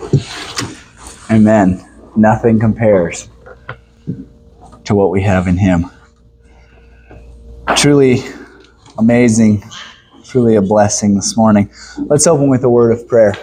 Amen. Nothing compares to what we have in Him. Truly amazing, truly a blessing this morning. Let's open with a word of prayer.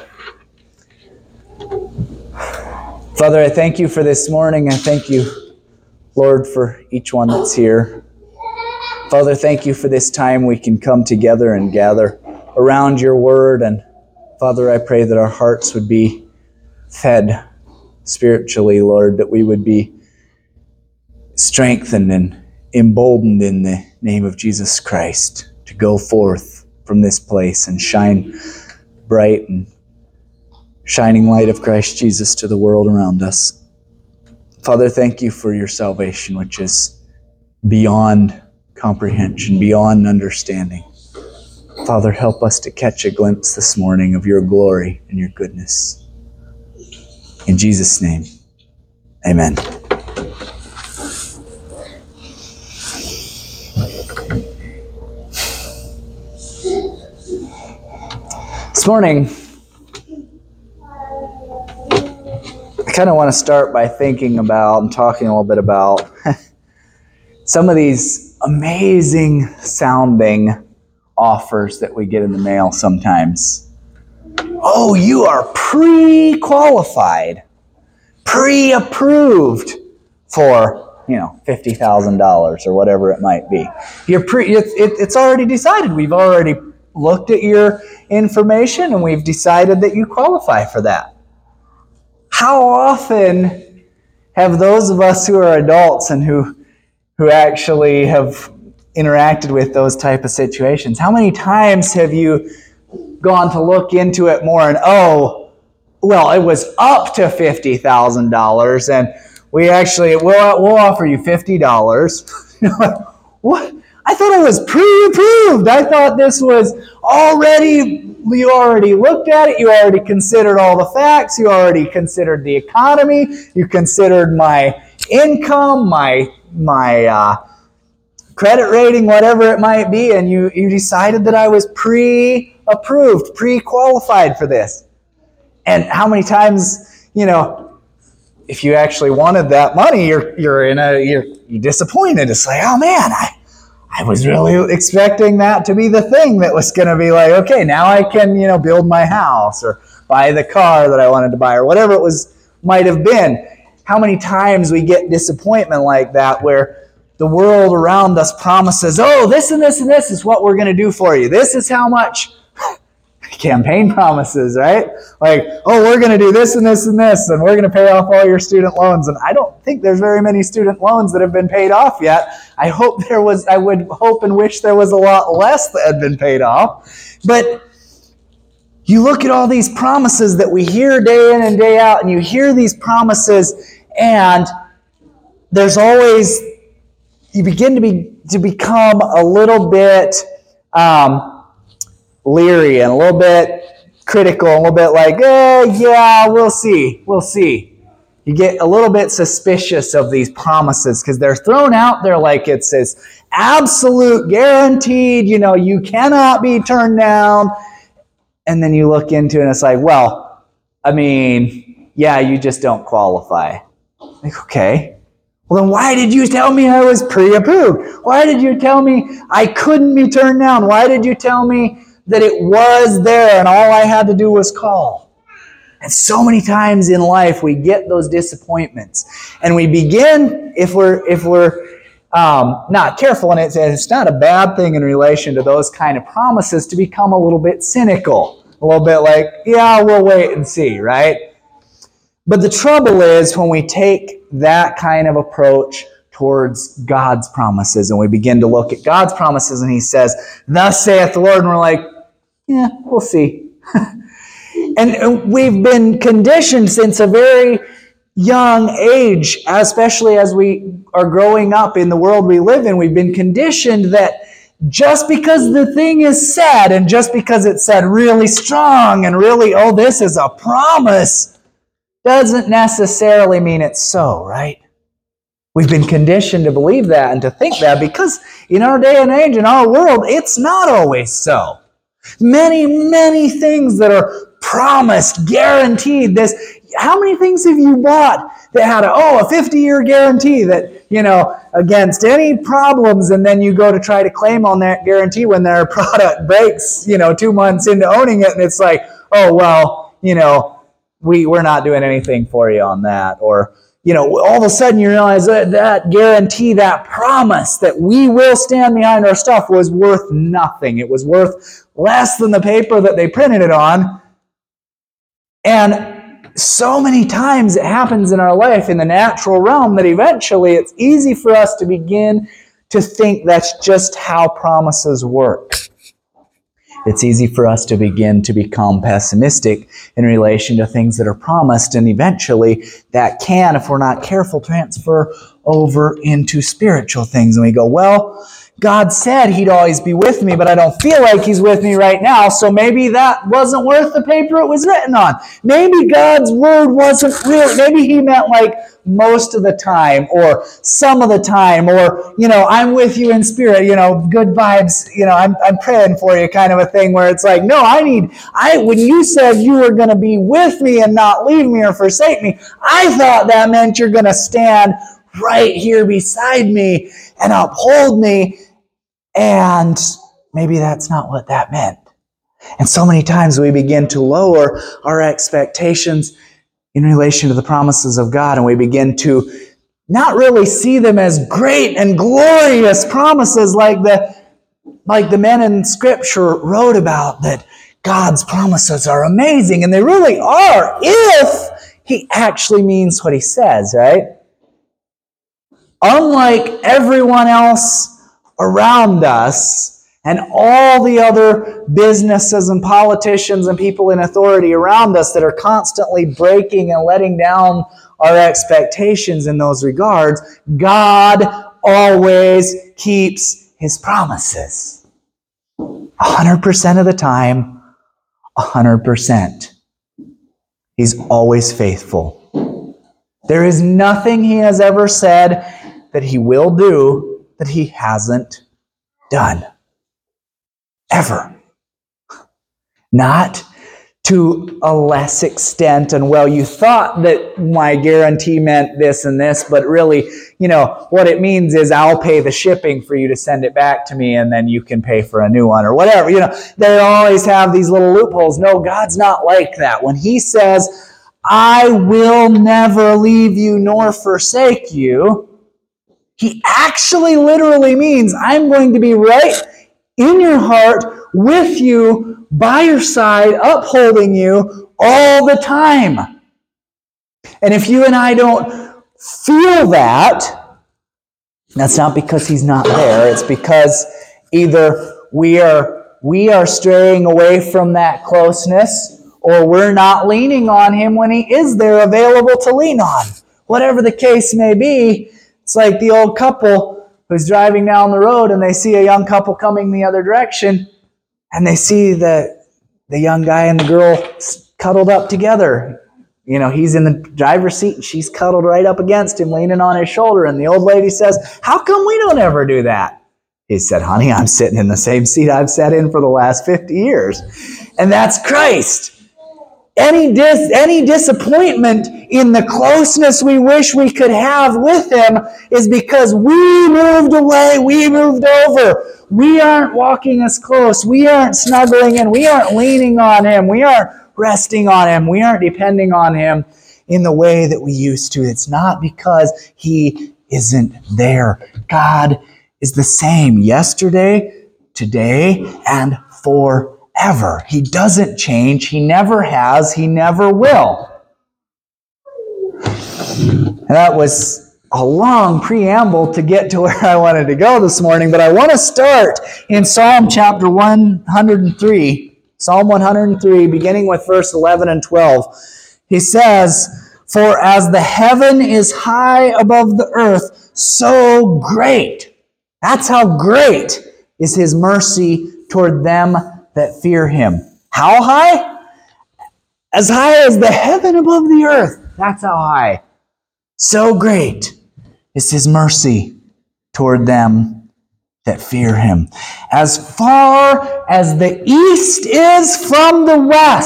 Father, I thank you for this morning. I thank you, Lord, for each one that's here. Father, thank you for this time we can come together and gather around your word. And Father, I pray that our hearts would be fed spiritually, Lord, that we would be strengthened and emboldened in the name of Jesus Christ to go forth from this place and shine bright and shining light of Christ Jesus to the world around us. Father, thank you for your salvation, which is beyond comprehension, beyond understanding. Father, help us to catch a glimpse this morning of your glory and your goodness. In Jesus' name, amen. This morning, I kind of want to start by thinking about and talking a little bit about some of these amazing sounding offers that we get in the mail sometimes. Oh, you are pre-qualified, pre-approved for, $50,000 or whatever it might be. It's already decided. We've already looked at your information and we've decided that you qualify for that. How often have those of us who are adults and who actually have interacted with those type of situations, how many times have you gone to look into it more and, it was up to $50,000 and we'll offer you $50. What? I thought it was pre-approved. I thought this was you already looked at it, you already considered all the facts, you already considered the economy, you considered my income, my credit rating, whatever it might be, and you decided that I was pre-approved, pre-qualified for this. And how many times, if you actually wanted that money, you're disappointed. It's like, oh man, I was really expecting that to be the thing that was going to be like, okay, now I can, build my house or buy the car that I wanted to buy or whatever it might have been. How many times we get disappointment like that where the world around us promises, oh, this and this and this is what we're going to do for you. This is how much. Campaign promises, right? Like, oh, we're going to do this and this and this, and we're going to pay off all your student loans. And I don't think there's very many student loans that have been paid off yet. I would hope and wish there was a lot less that had been paid off. But you look at all these promises that we hear day in and day out, and you hear these promises, and there's always, you begin to become a little bit leery and a little bit critical, a little bit like, we'll see. You get a little bit suspicious of these promises because they're thrown out there like it says absolute guaranteed, you cannot be turned down. And then you look into it and it's like, you just don't qualify. Like, okay. Well, then why did you tell me I was pre-approved? Why did you tell me I couldn't be turned down? Why did you tell me that it was there and all I had to do was call? And so many times in life we get those disappointments, and we begin, if we're not careful, and it's not a bad thing in relation to those kind of promises, to become a little bit cynical, a little bit like, we'll wait and see, right? But the trouble is when we take that kind of approach towards God's promises, and we begin to look at God's promises, and He says, thus saith the Lord, and we're like, we'll see. And we've been conditioned since a very young age, especially as we are growing up in the world we live in, we've been conditioned that just because the thing is said, and just because it's said really strong, and really, this is a promise, doesn't necessarily mean it's so, right? We've been conditioned to believe that and to think that because in our day and age, in our world, it's not always so. Many, many things that are promised, guaranteed this. How many things have you bought that had a 50-year guarantee that, against any problems, and then you go to try to claim on that guarantee when their product breaks, 2 months into owning it, and it's like, we're not doing anything for you on that. Or, all of a sudden you realize that guarantee, that promise that we will stand behind our stuff was worth nothing. It was worth less than the paper that they printed it on. And so many times it happens in our life in the natural realm that eventually it's easy for us to begin to think that's just how promises work. It's easy for us to begin to become pessimistic in relation to things that are promised, and eventually that can, if we're not careful, transfer over into spiritual things. And we go, well, God said He'd always be with me, but I don't feel like He's with me right now, so maybe that wasn't worth the paper it was written on. Maybe God's word wasn't real. Maybe He meant like most of the time, or some of the time, or, I'm with you in spirit, good vibes, I'm praying for you kind of a thing, where it's like, no, when you said you were going to be with me and not leave me or forsake me, I thought that meant you're going to stand right here beside me and uphold me. And maybe that's not what that meant. And so many times we begin to lower our expectations in relation to the promises of God, and we begin to not really see them as great and glorious promises like the men in Scripture wrote about, that God's promises are amazing, and they really are if He actually means what He says, right? Unlike everyone else around us and all the other businesses and politicians and people in authority around us that are constantly breaking and letting down our expectations in those regards, God always keeps His promises. 100% of the time, 100%. He's always faithful. There is nothing He has ever said that He will do that He hasn't done. Ever. Not to a less extent, and you thought that my guarantee meant this and this, but really, what it means is I'll pay the shipping for you to send it back to me, and then you can pay for a new one, or whatever. They always have these little loopholes. No, God's not like that. When He says, I will never leave you nor forsake you, He actually literally means I'm going to be right in your heart, with you, by your side, upholding you all the time. And if you and I don't feel that, that's not because He's not there. It's because either we are straying away from that closeness, or we're not leaning on Him when He is there available to lean on. Whatever the case may be, it's like the old couple who's driving down the road and they see a young couple coming the other direction, and they see the young guy and the girl cuddled up together. He's in the driver's seat and she's cuddled right up against him, leaning on his shoulder. And the old lady says, how come we don't ever do that? He said, honey, I'm sitting in the same seat I've sat in for the last 50 years. And that's Christ. Any disappointment in the closeness we wish we could have with Him is because we moved away, we moved over. We aren't walking as close. We aren't snuggling in. We aren't leaning on Him. We aren't resting on Him. We aren't depending on Him in the way that we used to. It's not because He isn't there. God is the same yesterday, today, and forever. He doesn't change. He never has. He never will. And that was a long preamble to get to where I wanted to go this morning, but I want to start in Psalm chapter 103. Psalm 103, beginning with verse 11 and 12. He says, for as the heaven is high above the earth, so great. That's how great is His mercy toward them that fear Him. How high? As high as the heaven above the earth. That's how high. So great is His mercy toward them that fear Him. As far as the east is from the west,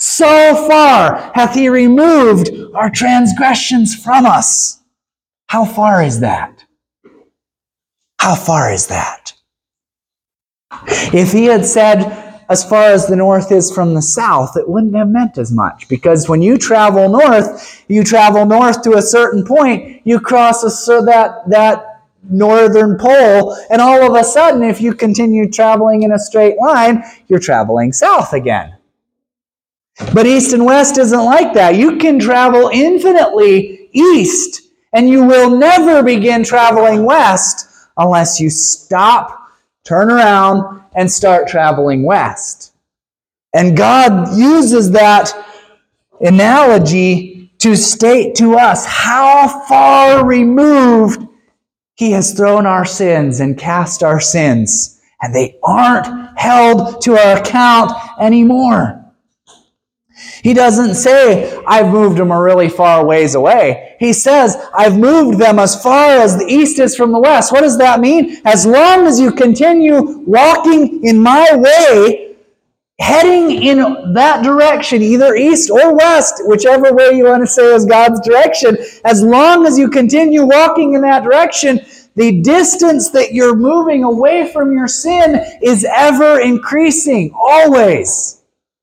So far hath he removed our transgressions from us. How far is that? How far is that? If he had said, as far as the north is from the south, it wouldn't have meant as much. Because when you travel north to a certain point, you cross that northern pole, and all of a sudden, if you continue traveling in a straight line, you're traveling south again. But east and west isn't like that. You can travel infinitely east, and you will never begin traveling west unless you stop, turn around, and start traveling west. And God uses that analogy to state to us how far removed He has thrown our sins and cast our sins, and they aren't held to our account anymore. He doesn't say, I've moved them a really far ways away. He says, I've moved them as far as the east is from the west. What does that mean? As long as you continue walking in my way, heading in that direction, either east or west, whichever way you want to say is God's direction, as long as you continue walking in that direction, the distance that you're moving away from your sin is ever increasing, always.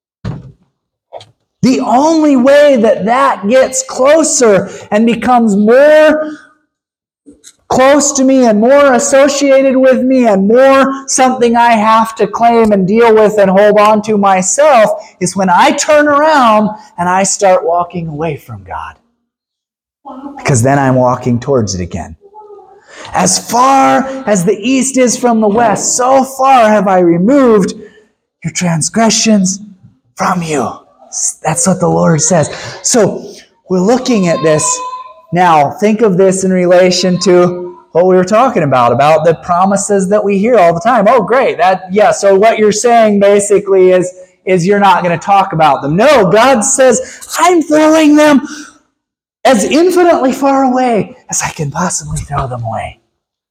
The only way that gets closer and becomes more close to me and more associated with me and more something I have to claim and deal with and hold on to myself is when I turn around and I start walking away from God. Because then I'm walking towards it again. As far as the east is from the west, so far have I removed your transgressions from you. That's what the Lord says. So we're looking at this. Now, think of this in relation to what we were talking about the promises that we hear all the time. Oh, great. So what you're saying basically is you're not going to talk about them. No, God says, I'm throwing them as infinitely far away as I can possibly throw them away.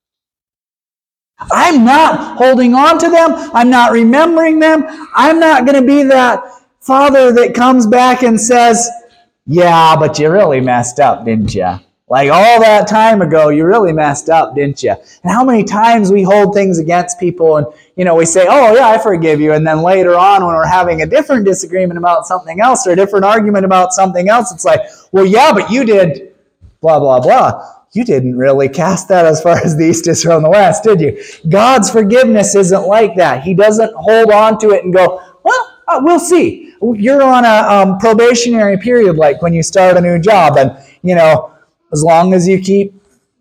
I'm not holding on to them. I'm not remembering them. I'm not going to be that father that comes back and says, yeah, but you really messed up, didn't you? Like all that time ago, you really messed up, didn't you? And how many times we hold things against people and, we say, oh yeah, I forgive you. And then later on when we're having a different disagreement about something else or a different argument about something else, it's like, well, yeah, but you did blah, blah, blah. You didn't really cast that as far as the east is from the west, did you? God's forgiveness isn't like that. He doesn't hold on to it and go, well, we'll see. You're on a probationary period, like when you start a new job, and as long as you keep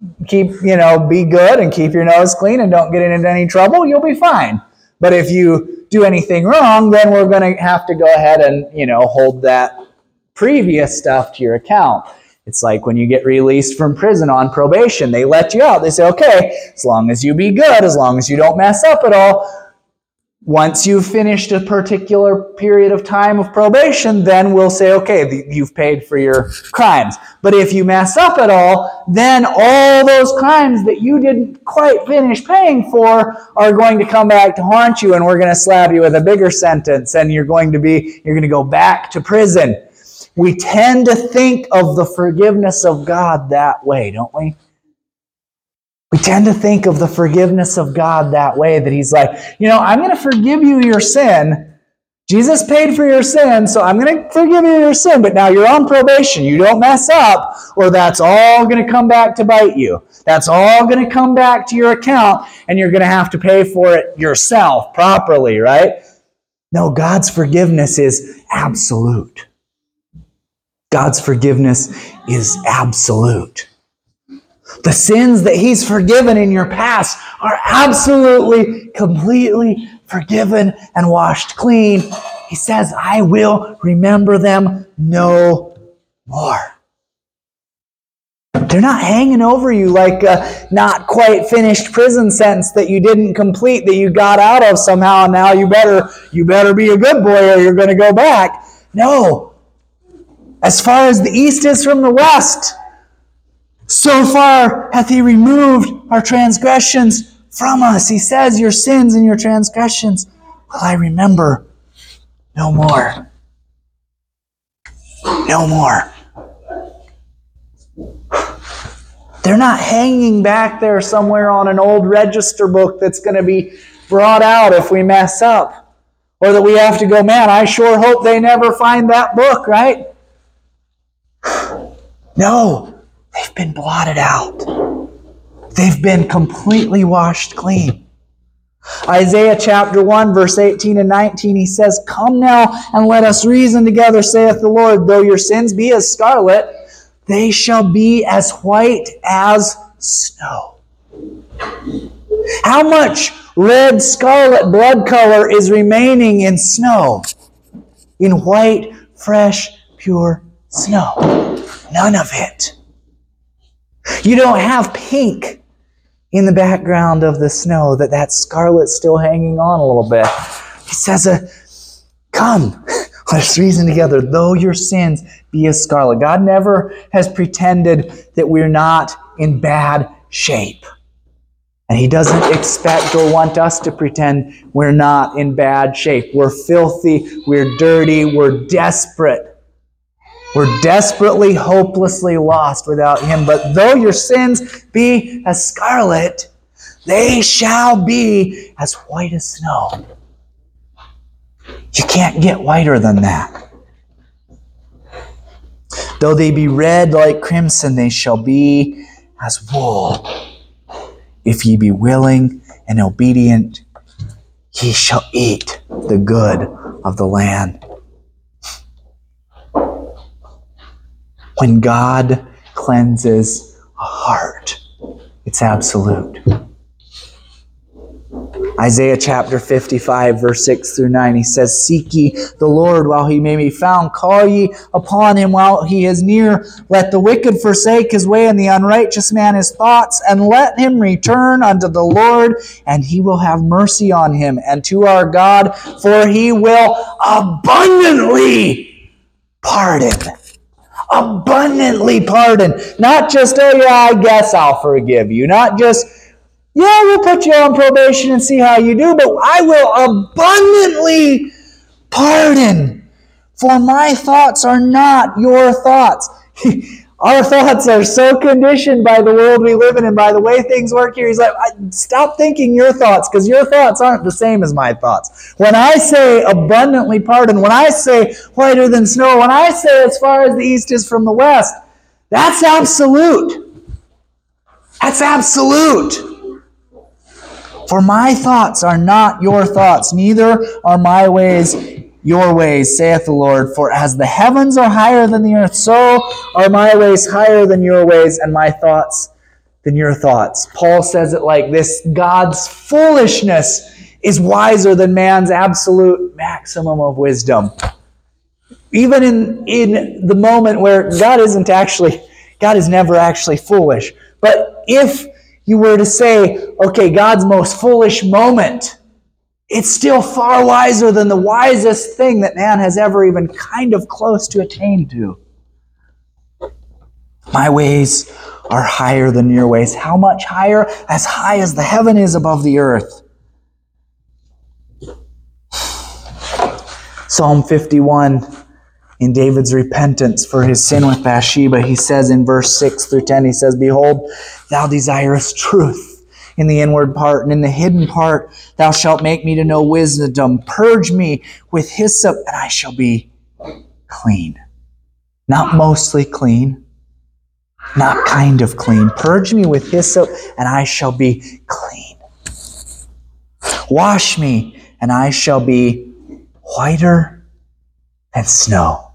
be good and keep your nose clean and don't get into any trouble, you'll be fine. But if you do anything wrong, then we're going to have to go ahead and hold that previous stuff to your account. It's like when you get released from prison on probation, they let you out. They say, okay, as long as you be good, as long as you don't mess up at all. Once you've finished a particular period of time of probation, then we'll say, okay, you've paid for your crimes. But if you mess up at all, then all those crimes that you didn't quite finish paying for are going to come back to haunt you, and we're going to slap you with a bigger sentence, and you're going to go back to prison. We tend to think of the forgiveness of God that way, don't we? We tend to think of the forgiveness of God that way, that He's like, I'm going to forgive you your sin. Jesus paid for your sin, so I'm going to forgive you your sin, but now you're on probation. You don't mess up, or that's all going to come back to bite you. That's all going to come back to your account, and you're going to have to pay for it yourself properly, right? No, God's forgiveness is absolute. God's forgiveness is absolute. The sins that He's forgiven in your past are absolutely, completely forgiven and washed clean. He says, I will remember them no more. They're not hanging over you like a not quite finished prison sentence that you didn't complete, that you got out of somehow, and now you better be a good boy or you're going to go back. No. As far as the east is from the west, so far hath He removed our transgressions from us. He says, your sins and your transgressions will I remember no more. No more. They're not hanging back there somewhere on an old register book that's going to be brought out if we mess up. Or that we have to go, man, I sure hope they never find that book, right? No, they've been blotted out. They've been completely washed clean. Isaiah chapter 1, verse 18 and 19, he says, "Come now and let us reason together, saith the Lord. Though your sins be as scarlet, they shall be as white as snow." How much red scarlet blood color is remaining in snow? In white, fresh, pure snow. None of it. You don't have pink in the background of the snow, that scarlet's still hanging on a little bit. He says, come, let us reason together, though your sins be as scarlet. God never has pretended that we're not in bad shape. And He doesn't expect or want us to pretend we're not in bad shape. We're filthy, we're dirty, we're desperate. We're desperately, hopelessly lost without Him. But though your sins be as scarlet, they shall be as white as snow. You can't get whiter than that. Though they be red like crimson, they shall be as wool. If ye be willing and obedient, ye shall eat the good of the land. When God cleanses a heart, it's absolute. Isaiah chapter 55, verse 6 through 9, he says, "Seek ye the Lord while He may be found. Call ye upon Him while He is near. Let the wicked forsake his way, and the unrighteous man his thoughts. And let him return unto the Lord, and He will have mercy on him, and to our God, for He will abundantly pardon." Abundantly pardon. Not just, oh yeah, I guess I'll forgive you. Not just, yeah, we'll put you on probation and see how you do, but I will abundantly pardon. For my thoughts are not your thoughts. Our thoughts are so conditioned by the world we live in and by the way things work here. He's like, stop thinking your thoughts, because your thoughts aren't the same as my thoughts. When I say abundantly pardon, when I say whiter than snow, when I say as far as the east is from the west, that's absolute. That's absolute. For my thoughts are not your thoughts, neither are my ways your ways, saith the Lord. For as the heavens are higher than the earth, so are my ways higher than your ways, and my thoughts than your thoughts. Paul says it like this: God's foolishness is wiser than man's absolute maximum of wisdom. Even in the moment where God is never actually foolish. But if you were to say, okay, God's most foolish moment, it's still far wiser than the wisest thing that man has ever even kind of close to attained to. My ways are higher than your ways. How much higher? As high as the heaven is above the earth. Psalm 51, in David's repentance for his sin with Bathsheba, he says in verse 6 through 10, he says, "Behold, thou desirest truth in the inward part, and in the hidden part thou shalt make me to know wisdom. Purge me with hyssop, and I shall be clean." Not mostly clean, not kind of clean. Purge me with hyssop, and I shall be clean. Wash me, and I shall be whiter than snow.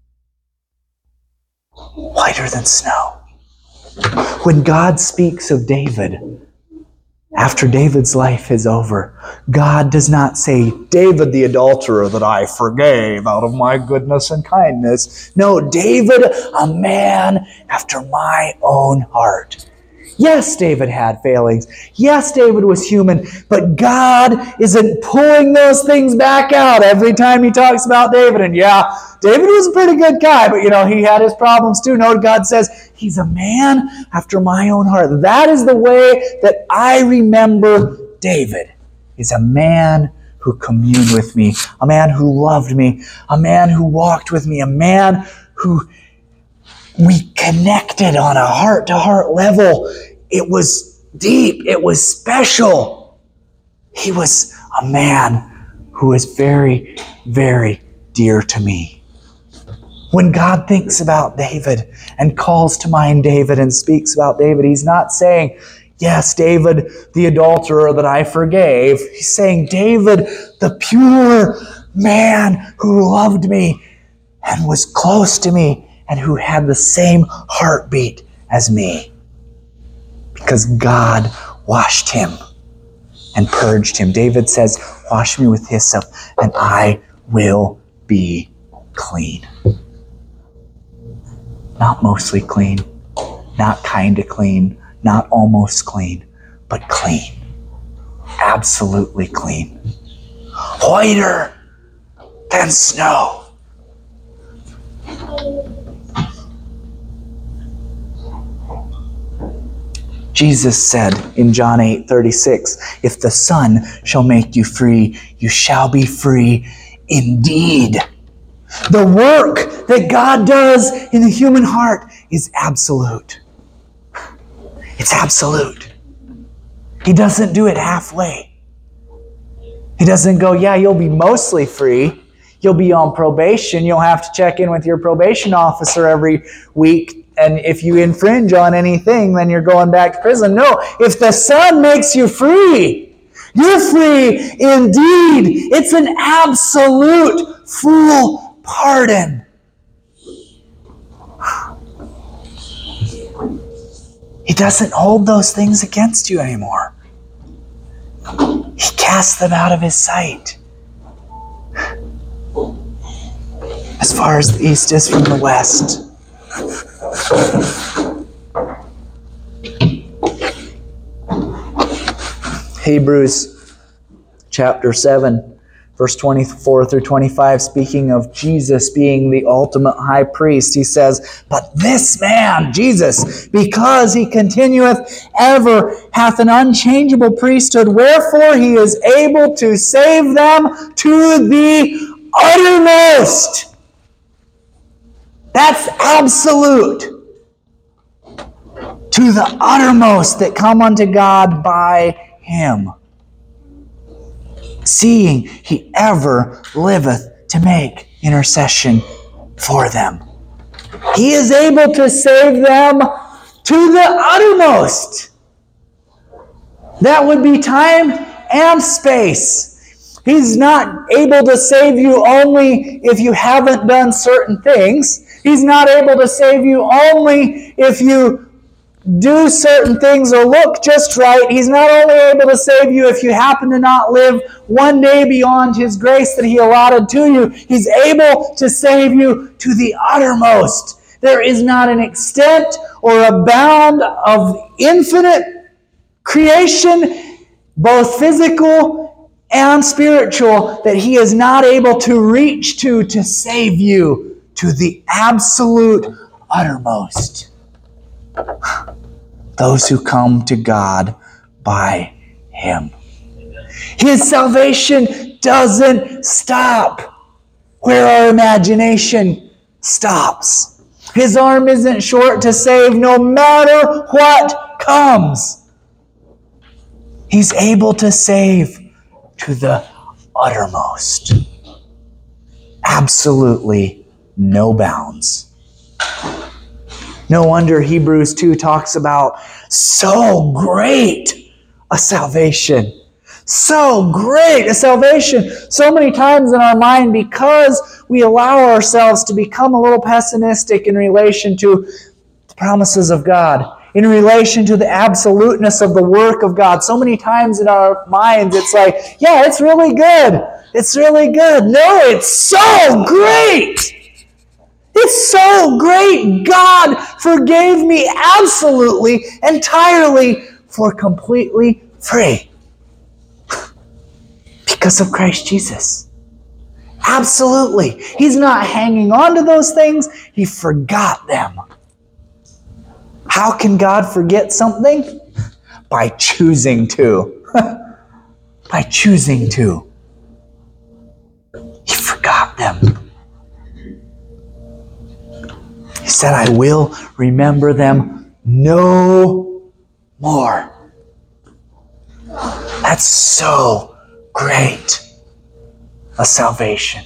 Whiter than snow. When God speaks of David, after David's life is over, God does not say, "David the adulterer that I forgave out of my goodness and kindness." No, David, a man after my own heart. Yes, David had failings. Yes, David was human. But God isn't pulling those things back out every time He talks about David. And yeah, David was a pretty good guy, but he had his problems too. No, God says, he's a man after my own heart. That is the way that I remember David. He's a man who communed with me, a man who loved me, a man who walked with me, a man who we connected on a heart-to-heart level. It was deep. It was special. He was a man who was very, very dear to me. When God thinks about David and calls to mind David and speaks about David, he's not saying, yes, David, the adulterer that I forgave. He's saying, David, the pure man who loved me and was close to me and who had the same heartbeat as me. Because God washed him and purged him. David says, wash me with hyssop and I will be clean. Not mostly clean, not kind of clean, not almost clean, but clean. Absolutely clean. Whiter than snow. Jesus said in John 8:36, if the Son shall make you free, you shall be free indeed. The work that God does in the human heart is absolute. It's absolute. He doesn't do it halfway. He doesn't go, yeah, you'll be mostly free. You'll be on probation. You'll have to check in with your probation officer every week. And if you infringe on anything, then you're going back to prison. No, if the Son makes you free, you're free indeed. It's an absolute full pardon. He doesn't hold those things against you anymore. He casts them out of his sight. As far as the east is from the west. Hebrews chapter 7. Verse 24 through 25, speaking of Jesus being the ultimate high priest, he says, but this man, Jesus, because he continueth ever, hath an unchangeable priesthood, wherefore he is able to save them to the uttermost. That's absolute. To the uttermost that come unto God by him. Seeing he ever liveth to make intercession for them. He is able to save them to the uttermost. That would be time and space. He's not able to save you only if you haven't done certain things. He's not able to save you only if you do certain things or look just right. He's not only able to save you if you happen to not live one day beyond His grace that He allotted to you. He's able to save you to the uttermost. There is not an extent or a bound of infinite creation, both physical and spiritual, that He is not able to reach to save you to the absolute uttermost. Those who come to God by Him. His salvation doesn't stop where our imagination stops. His arm isn't short to save no matter what comes. He's able to save to the uttermost. Absolutely no bounds. No wonder Hebrews 2 talks about so great a salvation. So great a salvation. So many times in our mind, because we allow ourselves to become a little pessimistic in relation to the promises of God, in relation to the absoluteness of the work of God. So many times in our minds, it's like, yeah, it's really good. It's really good. No, it's so great. It's so great. God forgave me absolutely, entirely, for completely free. Because of Christ Jesus. Absolutely. He's not hanging on to those things. He forgot them. How can God forget something? By choosing to. By choosing to. He forgot them. He said, I will remember them no more. That's so great a salvation.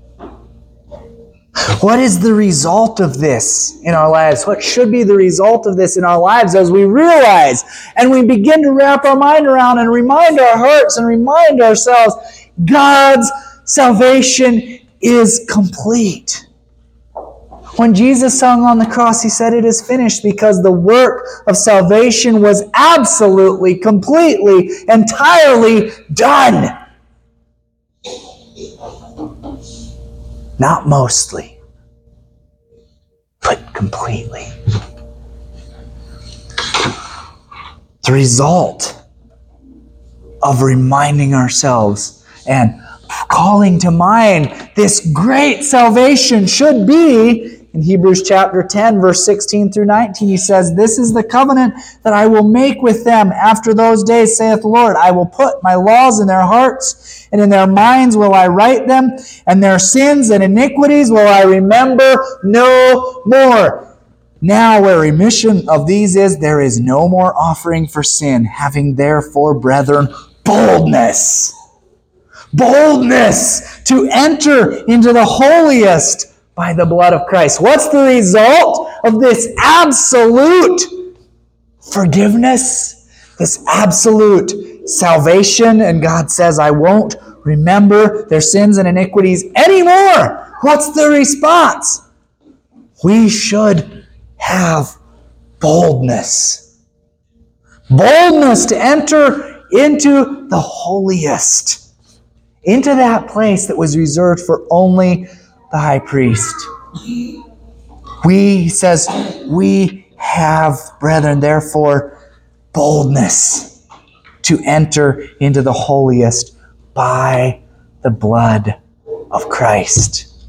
What is the result of this in our lives? What should be the result of this in our lives as we realize and we begin to wrap our mind around and remind our hearts and remind ourselves God's salvation is complete. When Jesus hung on the cross, He said, it is finished, because the work of salvation was absolutely, completely, entirely done. Not mostly, but completely. The result of reminding ourselves and calling to mind this great salvation should be, in Hebrews chapter 10, verse 16 through 19, he says, this is the covenant that I will make with them after those days, saith the Lord. I will put my laws in their hearts, and in their minds will I write them, and their sins and iniquities will I remember no more. Now where remission of these is, there is no more offering for sin, having therefore, brethren, boldness to enter into the holiest by the blood of Christ. What's the result of this absolute forgiveness, this absolute salvation? And God says, I won't remember their sins and iniquities anymore. What's the response? We should have boldness. Boldness to enter into the holiest, into that place that was reserved for only the high priest. He says, we have, brethren, therefore, boldness to enter into the holiest by the blood of Christ.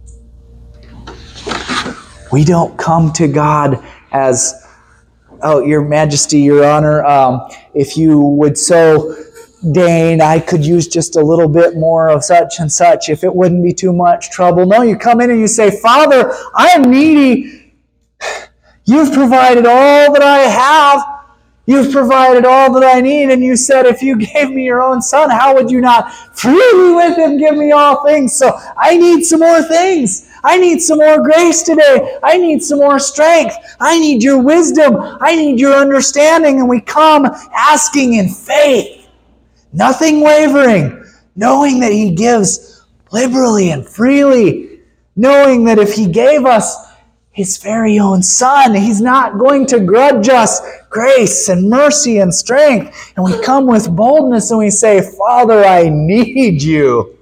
We don't come to God as, oh, Your Majesty, Your Honor, if you would so deign, I could use just a little bit more of such and such if it wouldn't be too much trouble. No, you come in and you say, Father, I am needy. You've provided all that I have. You've provided all that I need. And you said, if you gave me your own Son, how would you not freely with Him give me all things? So I need some more things. I need some more grace today. I need some more strength. I need your wisdom. I need your understanding. And we come asking in faith. Nothing wavering, knowing that He gives liberally and freely, knowing that if He gave us His very own Son, He's not going to grudge us grace and mercy and strength. And we come with boldness and we say, Father, I need you.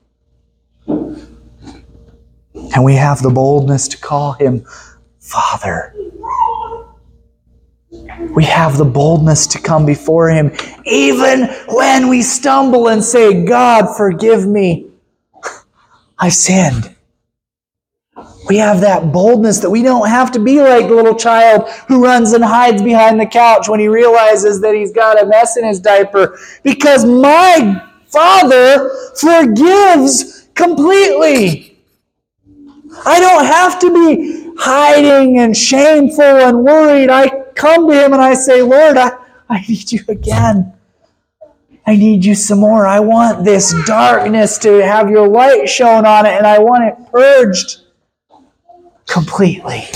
And we have the boldness to call Him Father. We have the boldness to come before Him even when we stumble and say, God, forgive me. I sinned. We have that boldness that we don't have to be like the little child who runs and hides behind the couch when he realizes that he's got a mess in his diaper, because my Father forgives completely. I don't have to be hiding and shameful and worried. I come to Him and I say, Lord, I need you again. I need you some more. I want this darkness to have your light shone on it, and I want it purged completely.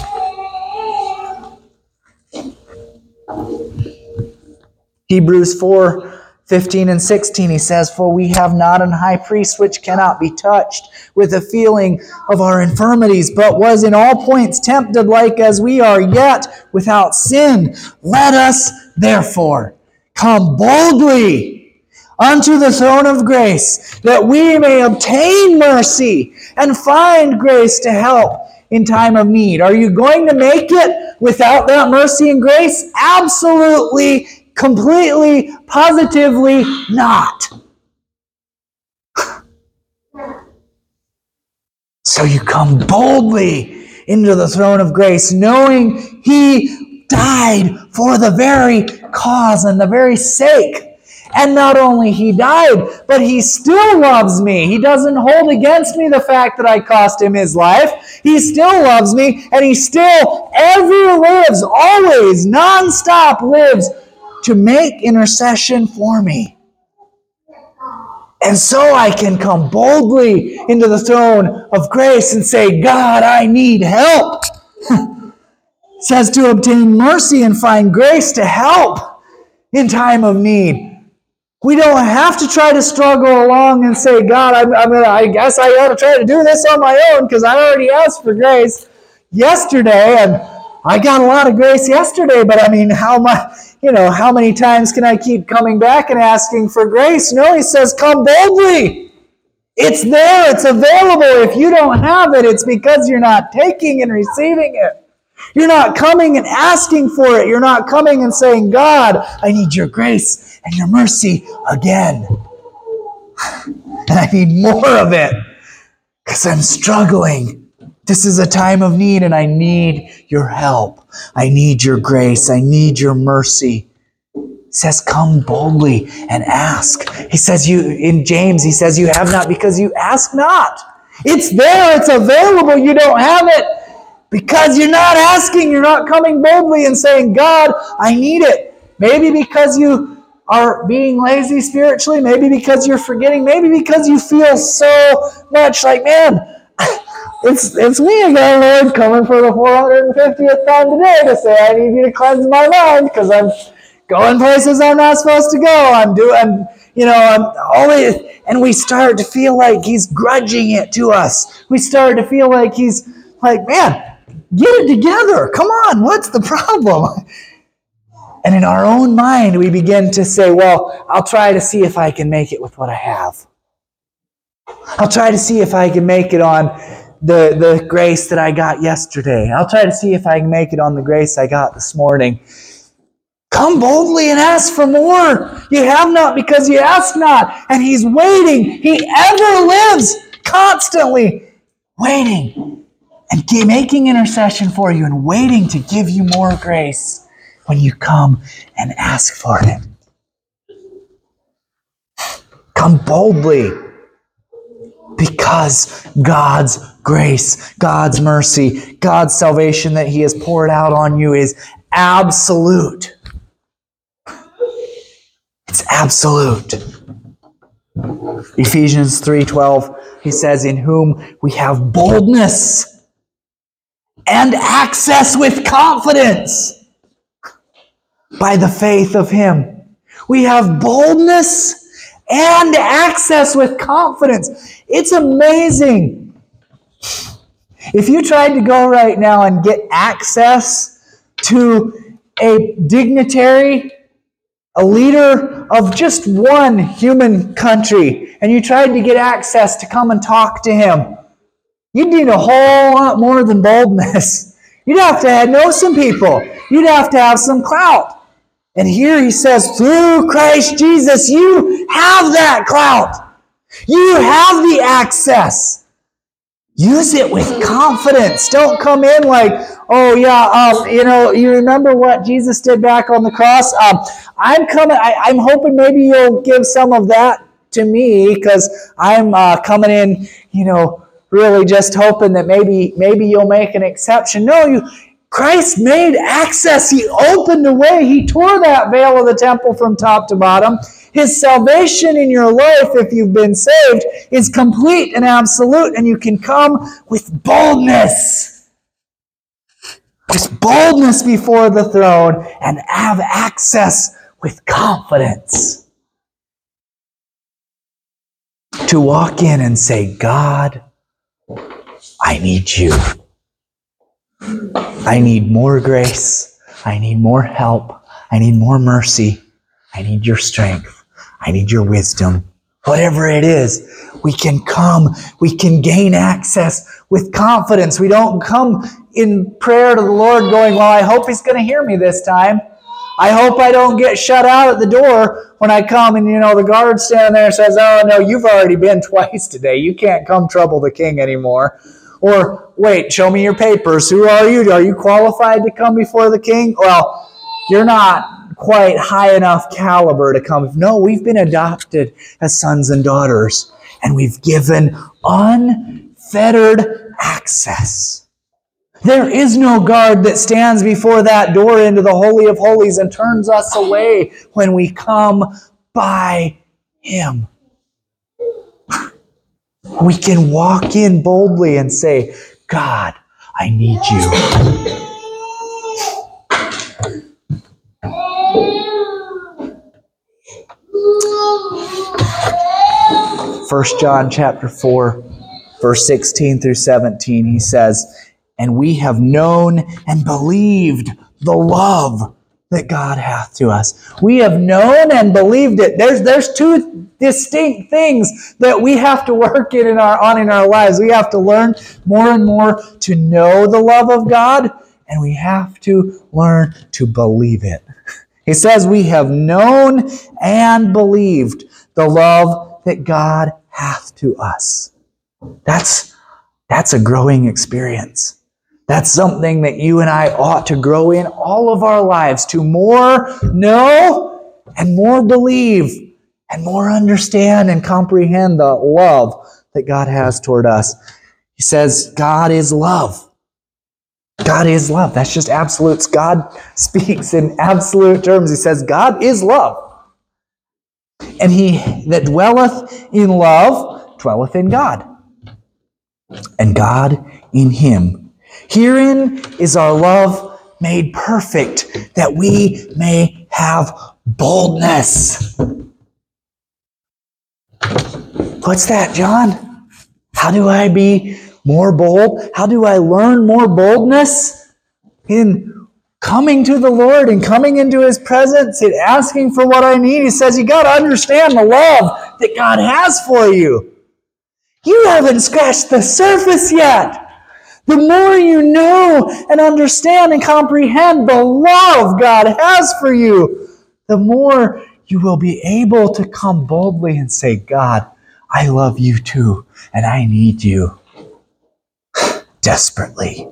Hebrews 4:15 and 16, he says, For we have not an high priest which cannot be touched with the feeling of our infirmities, but was in all points tempted like as we are, yet without sin. Let us therefore come boldly unto the throne of grace, that we may obtain mercy and find grace to help in time of need. Are you going to make it without that mercy and grace? Absolutely, completely, positively not. So you come boldly into the throne of grace, knowing He died for the very cause and the very sake. And not only He died, but He still loves me. He doesn't hold against me the fact that I cost Him His life. He still loves me, and He still ever lives, always, nonstop lives to make intercession for me. And so I can come boldly into the throne of grace and say, God, I need help. It says to obtain mercy and find grace to help in time of need. We don't have to try to struggle along and say, God, I guess I got to try to do this on my own because I already asked for grace yesterday, and I got a lot of grace yesterday, but I mean, how many times can I keep coming back and asking for grace? No, He says, come boldly. It's there. It's available. If you don't have it, it's because you're not taking and receiving it. You're not coming and asking for it. You're not coming and saying, God, I need your grace and your mercy again. And I need more of it because I'm struggling. This is a time of need, and I need your help. I need your grace. I need your mercy. It says, come boldly and ask. He says, in James, he says, you have not because you ask not. It's there. It's available. You don't have it because you're not asking. You're not coming boldly and saying, God, I need it. Maybe because you are being lazy spiritually. Maybe because you're forgetting. Maybe because you feel so much like, man, it's me again, Lord, coming for the 450th time today to say I need you to cleanse my mind because I'm going places I'm not supposed to go. I'm always, and we start to feel like He's grudging it to us. We start to feel like He's like, man, get it together. Come on, what's the problem? And in our own mind, we begin to say, well, I'll try to see if I can make it with what I have. I'll try to see if I can make it on the grace that I got yesterday. I'll try to see if I can make it on the grace I got this morning. Come boldly and ask for more. You have not because you ask not. And He's waiting. He ever lives, constantly waiting and making intercession for you and waiting to give you more grace when you come and ask for it. Come boldly because God's grace, God's mercy, God's salvation that He has poured out on you is absolute. It's absolute. Ephesians 3:12, he says, in whom we have boldness and access with confidence by the faith of Him. We have boldness and access with confidence. It's amazing. If you tried to go right now and get access to a dignitary, a leader of just one human country, and you tried to get access to come and talk to him, you'd need a whole lot more than boldness. You'd have to know some people. You'd have to have some clout. And here he says, through Christ Jesus, you have that clout. You have the access. Use it with confidence. Don't come in like, oh yeah, you remember what Jesus did back on the cross? I'm hoping maybe you'll give some of that to me because I'm coming in, really just hoping that maybe you'll make an exception. No, Christ made access. He opened a way. He tore that veil of the temple from top to bottom. His salvation in your life, if you've been saved, is complete and absolute, and you can come with boldness. Just boldness before the throne and have access with confidence to walk in and say, God, I need you. I need more grace. I need more help. I need more mercy. I need your strength. I need your wisdom. Whatever it is, we can come. We can gain access with confidence. We don't come in prayer to the Lord going, well, I hope He's going to hear me this time. I hope I don't get shut out at the door when I come and, the guard standing there says, oh, no, you've already been twice today. You can't come trouble the king anymore. Or, wait, show me your papers. Who are you? Are you qualified to come before the king? Well, you're not quite high enough caliber to come. No, we've been adopted as sons and daughters, and we've given unfettered access. There is no guard that stands before that door into the Holy of Holies and turns us away when we come by Him. We can walk in boldly and say, God, I need you. 1 John chapter 4, verse 16 through 17, he says, and we have known and believed the love that God hath to us. We have known and believed it. There's two distinct things that we have to work in our lives. We have to learn more and more to know the love of God, and we have to learn to believe it. He says we have known and believed the love that God hath to us. That's a growing experience. That's something that you and I ought to grow in all of our lives, to more know and more believe and more understand and comprehend the love that God has toward us. He says God is love. God is love. That's just absolutes. God speaks in absolute terms. He says God is love. And he that dwelleth in love dwelleth in God, and God in him. Herein is our love made perfect, that we may have boldness. What's that, John? How do I be more bold? How do I learn more boldness? In coming to the Lord and coming into His presence and asking for what I need. He says, you got to understand the love that God has for you. You haven't scratched the surface yet. The more you know and understand and comprehend the love God has for you, the more you will be able to come boldly and say, God, I love you too, and I need you desperately.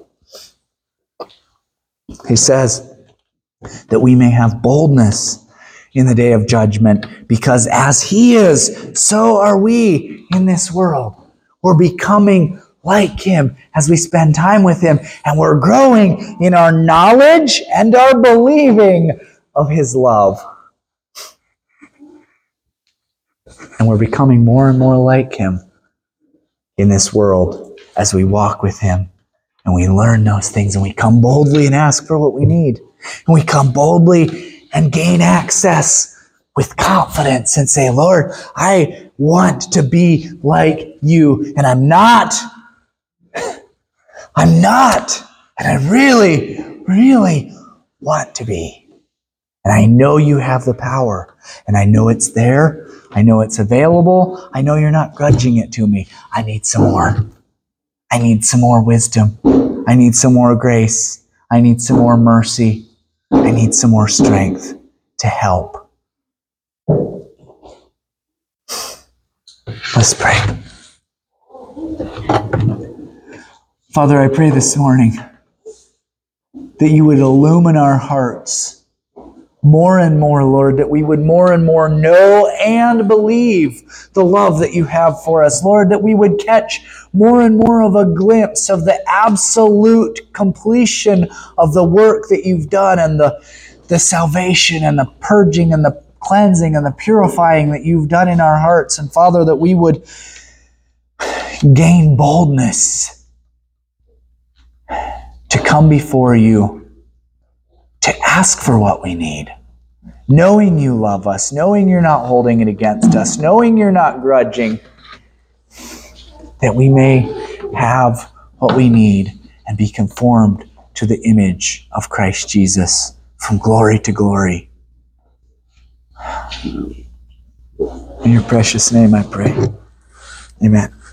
He says that we may have boldness in the day of judgment, because as He is, so are we in this world. We're becoming like Him as we spend time with Him, and we're growing in our knowledge and our believing of His love. And we're becoming more and more like Him in this world as we walk with Him and we learn those things and we come boldly and ask for what we need. And we come boldly and gain access with confidence and say, Lord, I want to be like you, and I'm not, and I really, really want to be. And I know you have the power, and I know it's there. I know it's available. I know you're not grudging it to me. I need some more. I need some more wisdom. I need some more grace. I need some more mercy. I need some more strength to help. Let's pray. Father, I pray this morning that you would illumine our hearts more and more, Lord, that we would more and more know and believe the love that you have for us. Lord, that we would catch more and more of a glimpse of the absolute completion of the work that you've done, and the salvation and the purging and the cleansing and the purifying that you've done in our hearts. And Father, that we would gain boldness to come before you, to ask for what we need, knowing you love us, knowing you're not holding it against us, knowing you're not grudging, that we may have what we need and be conformed to the image of Christ Jesus from glory to glory. In your precious name I pray. Amen.